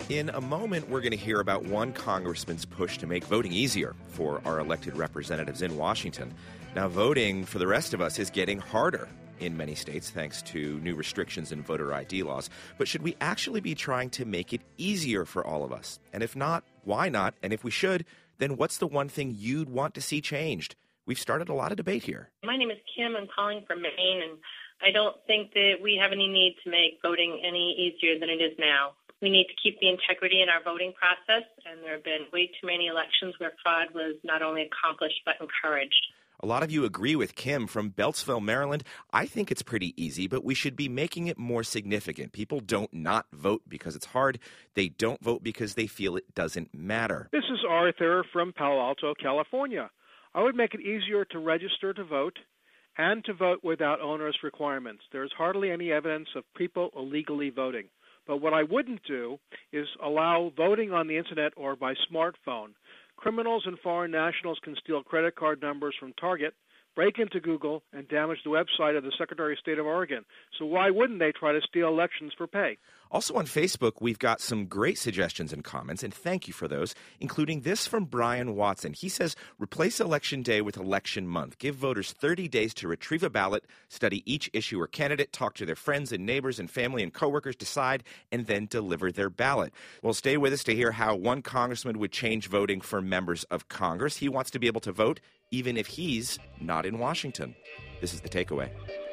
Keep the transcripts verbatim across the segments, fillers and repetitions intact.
In a moment, we're going to hear about one congressman's push to make voting easier for our elected representatives in Washington. Now, voting for the rest of us is getting harder in many states thanks to new restrictions in voter I D laws. But should we actually be trying to make it easier for all of us? And if not, why not? And if we should, then what's the one thing you'd want to see changed? We've started a lot of debate here. My name is Kim. I'm calling from Maine, and I don't think that we have any need to make voting any easier than it is now. We need to keep the integrity in our voting process, and there have been way too many elections where fraud was not only accomplished but encouraged. A lot of you agree with Kim from Beltsville, Maryland. I think it's pretty easy, but we should be making it more significant. People don't not vote because it's hard. They don't vote because they feel it doesn't matter. This is Arthur from Palo Alto, California. I would make it easier to register to vote and to vote without onerous requirements. There is hardly any evidence of people illegally voting. But what I wouldn't do is allow voting on the Internet or by smartphone. Criminals and foreign nationals can steal credit card numbers from Target, break into Google, and damage the website of the Secretary of State of Oregon. So why wouldn't they try to steal elections for pay? Also on Facebook, we've got some great suggestions and comments, and thank you for those, including this from Brian Watson. He says, replace Election Day with Election Month. Give voters thirty days to retrieve a ballot, study each issue or candidate, talk to their friends and neighbors and family and coworkers, decide, and then deliver their ballot. Well, stay with us to hear how one congressman would change voting for members of Congress. He wants to be able to vote even if he's not in Washington. This is The Takeaway.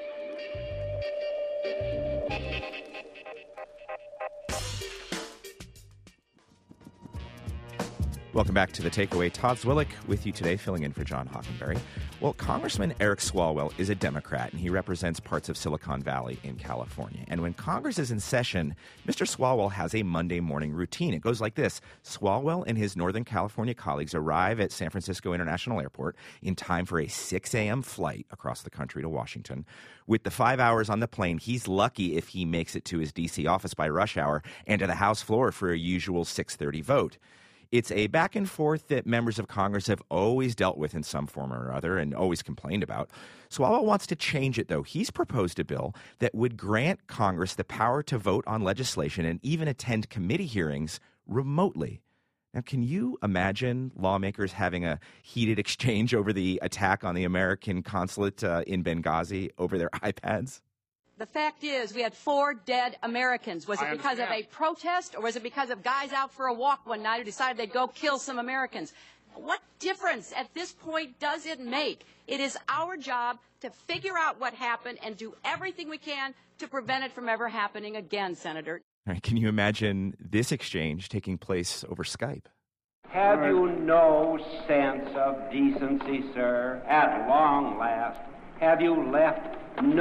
Welcome back to The Takeaway. Todd Zwillich with you today, filling in for John Hockenberry. Well, Congressman Eric Swalwell is a Democrat, and he represents parts of Silicon Valley in California. And when Congress is in session, Mister Swalwell has a Monday morning routine. It goes like this. Swalwell and his Northern California colleagues arrive at San Francisco International Airport in time for a six a.m. flight across the country to Washington. With the five hours on the plane, he's lucky if he makes it to his D C office by rush hour and to the House floor for a usual six thirty vote. It's a back and forth that members of Congress have always dealt with in some form or other and always complained about. Swalwell wants to change it, though. He's proposed a bill that would grant Congress the power to vote on legislation and even attend committee hearings remotely. Now, can you imagine lawmakers having a heated exchange over the attack on the American consulate uh, in Benghazi over their iPads? The fact is, we had four dead Americans. Was it because of a protest, or was it because of guys out for a walk one night who decided they'd go kill some Americans? What difference at this point does it make? It is our job to figure out what happened and do everything we can to prevent it from ever happening again, Senator. All right, can you imagine this exchange taking place over Skype? Have you no sense of decency, sir, at long last? Have you left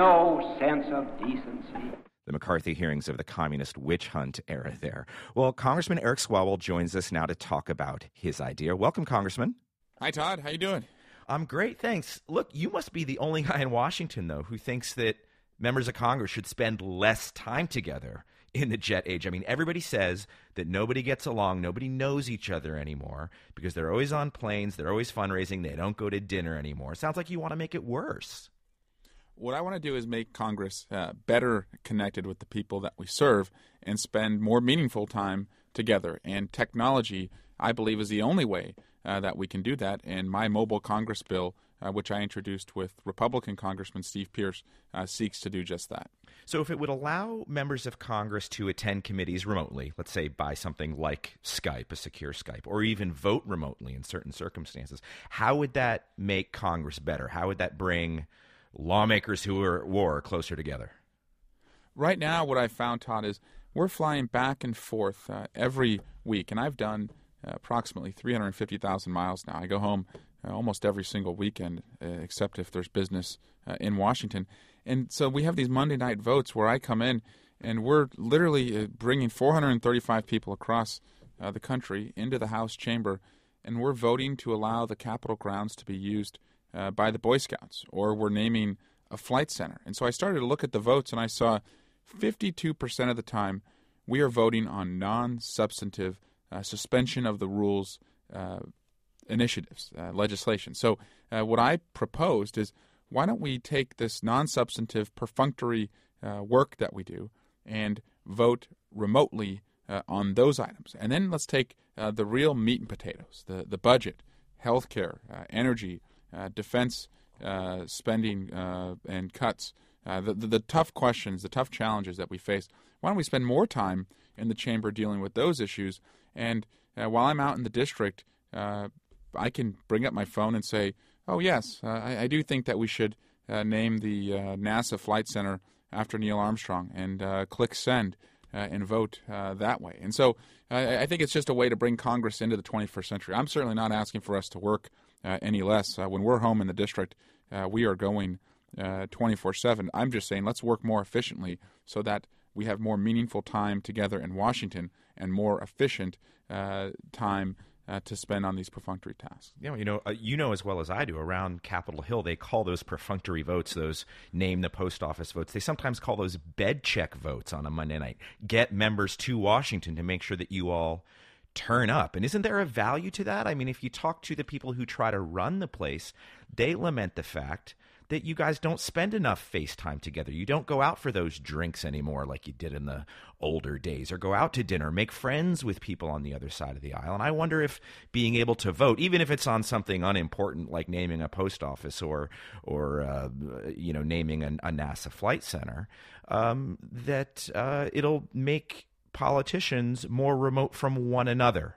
no sense of decency? The McCarthy hearings of the communist witch hunt era there. Well, Congressman Eric Swalwell joins us now to talk about his idea. Welcome, Congressman. Hi, Todd. How you doing? I'm great, thanks. Look, you must be the only guy in Washington, though, who thinks that members of Congress should spend less time together in the jet age. I mean, everybody says that nobody gets along, nobody knows each other anymore because they're always on planes, they're always fundraising, they don't go to dinner anymore. Sounds like you want to make it worse. What I want to do is make Congress uh, better connected with the people that we serve and spend more meaningful time together. And technology, I believe, is the only way uh, that we can do that. And my Mobile Congress bill, uh, which I introduced with Republican Congressman Steve Pearce, uh, seeks to do just that. So if it would allow members of Congress to attend committees remotely, let's say by something like Skype, a secure Skype, or even vote remotely in certain circumstances, how would that make Congress better? How would that bring lawmakers who are at war closer together? Right now, what I've found, Todd, is we're flying back and forth uh, every week, and I've done uh, approximately three hundred fifty thousand miles now. I go home uh, almost every single weekend, uh, except if there's business uh, in Washington. And so we have these Monday night votes where I come in, and we're literally uh, bringing four hundred thirty-five people across uh, the country into the House chamber, and we're voting to allow the Capitol grounds to be used Uh, by the Boy Scouts, or we're naming a flight center. And so I started to look at the votes, and I saw fifty-two percent of the time we are voting on non-substantive uh, suspension of the rules uh, initiatives, uh, legislation. So uh, what I proposed is, why don't we take this non-substantive perfunctory uh, work that we do and vote remotely uh, on those items. And then let's take uh, the real meat and potatoes, the, the budget, health care, uh, energy, uh, defense uh, spending uh, and cuts, uh, the, the, the tough questions, the tough challenges that we face. Why don't we spend more time in the chamber dealing with those issues? And uh, while I'm out in the district, uh, I can bring up my phone and say, oh, yes, uh, I, I do think that we should uh, name the uh, NASA Flight Center after Neil Armstrong, and uh, click send uh, and vote uh, that way. And so uh, I think it's just a way to bring Congress into the twenty-first century. I'm certainly not asking for us to work uh, any less. Uh, when we're home in the district, uh, we are going uh, twenty-four seven. I'm just saying let's work more efficiently so that we have more meaningful time together in Washington and more efficient uh, time Uh, to spend on these perfunctory tasks. Yeah, you know, uh, you know as well as I do, around Capitol Hill, they call those perfunctory votes, those name the post office votes, they sometimes call those bed check votes on a Monday night. Get members to Washington to make sure that you all turn up. And isn't there a value to that? I mean, if you talk to the people who try to run the place, they lament the fact that you guys don't spend enough face time together. You don't go out for those drinks anymore like you did in the older days, or go out to dinner, make friends with people on the other side of the aisle. And I wonder if being able to vote, even if it's on something unimportant like naming a post office or, or uh, you know, naming an, a NASA flight center, um, that uh, it'll make politicians more remote from one another.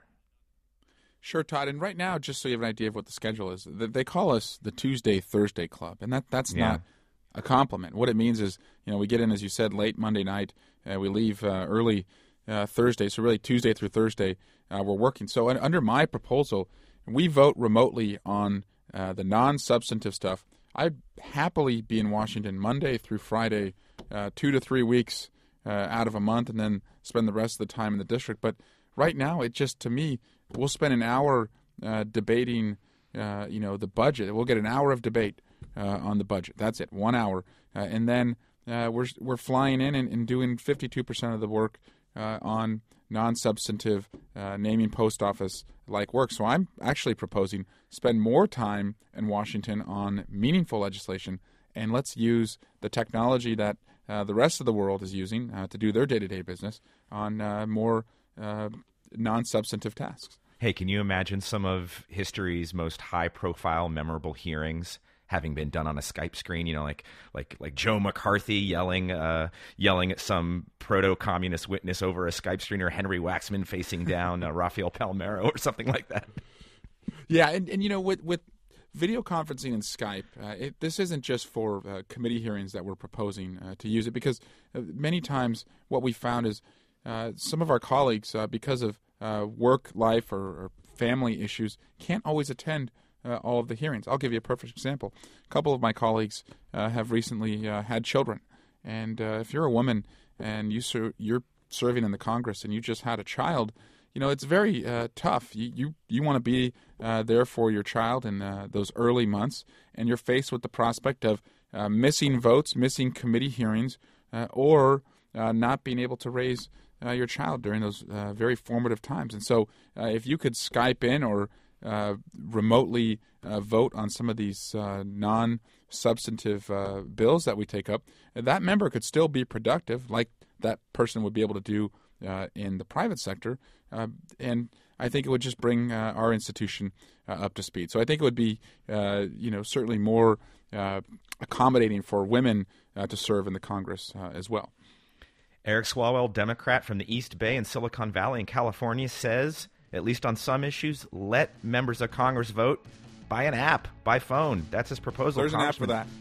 Sure, Todd. And right now, just so you have an idea of what the schedule is, they call us the Tuesday, Thursday Club. And that that's yeah. not a compliment. What it means is, you know, we get in, as you said, late Monday night. Uh, we leave uh, early uh, Thursday. So really Tuesday through Thursday, uh, we're working. So uh, under my proposal, we vote remotely on uh, the non-substantive stuff. I'd happily be in Washington Monday through Friday, uh, two to three weeks uh, out of a month, and then spend the rest of the time in the district. But right now, it just, to me, we'll spend an hour uh, debating, uh, you know, the budget. We'll get an hour of debate uh, on the budget. That's it, one hour, uh, and then uh, we're we're flying in and, and doing fifty-two percent of the work uh, on non-substantive uh, naming post office like work. So I'm actually proposing spend more time in Washington on meaningful legislation, and let's use the technology that uh, the rest of the world is using uh, to do their day-to-day business on uh, more Uh, non-substantive tasks. Hey, can you imagine some of history's most high-profile, memorable hearings having been done on a Skype screen? You know, like like like Joe McCarthy yelling uh, yelling at some proto-communist witness over a Skype screen, or Henry Waxman facing down uh, Rafael Palmero or something like that. Yeah, and, and you know, with with video conferencing and Skype, uh, it, this isn't just for uh, committee hearings that we're proposing uh, to use it, because uh, many times what we found is Uh, some of our colleagues, uh, because of uh, work, life, or, or family issues, can't always attend uh, all of the hearings. I'll give you a perfect example. A couple of my colleagues uh, have recently uh, had children. And uh, if you're a woman and you ser- you're serving in the Congress and you just had a child, you know, it's very uh, tough. You you, you want to be uh, there for your child in uh, those early months, and you're faced with the prospect of uh, missing votes, missing committee hearings, uh, or uh, not being able to raise Uh, your child during those uh, very formative times. And so uh, if you could Skype in or uh, remotely uh, vote on some of these uh, non-substantive uh, bills that we take up, that member could still be productive, like that person would be able to do uh, in the private sector. Uh, and I think it would just bring uh, our institution uh, up to speed. So I think it would be, uh, you know, certainly more uh, accommodating for women uh, to serve in the Congress uh, as well. Eric Swalwell, Democrat from the East Bay in Silicon Valley in California, says, at least on some issues, let members of Congress vote by an app, by phone. That's his proposal. There's an app for that.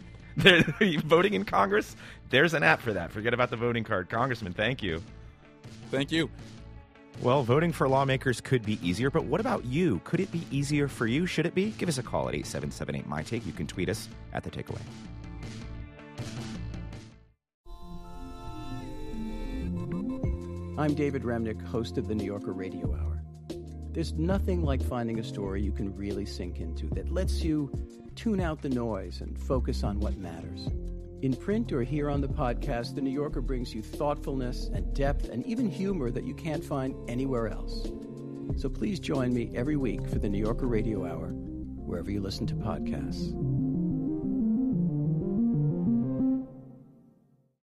Voting in Congress, there's an app for that. Forget about the voting card. Congressman, thank you. Thank you. Well, voting for lawmakers could be easier, but what about you? Could it be easier for you? Should it be? Give us a call at eight seven seven eight, M Y Take. You can tweet us at The Takeaway. I'm David Remnick, host of the New Yorker Radio Hour. There's nothing like finding a story you can really sink into that lets you tune out the noise and focus on what matters. In print or here on the podcast, the New Yorker brings you thoughtfulness and depth and even humor that you can't find anywhere else. So please join me every week for the New Yorker Radio Hour, wherever you listen to podcasts.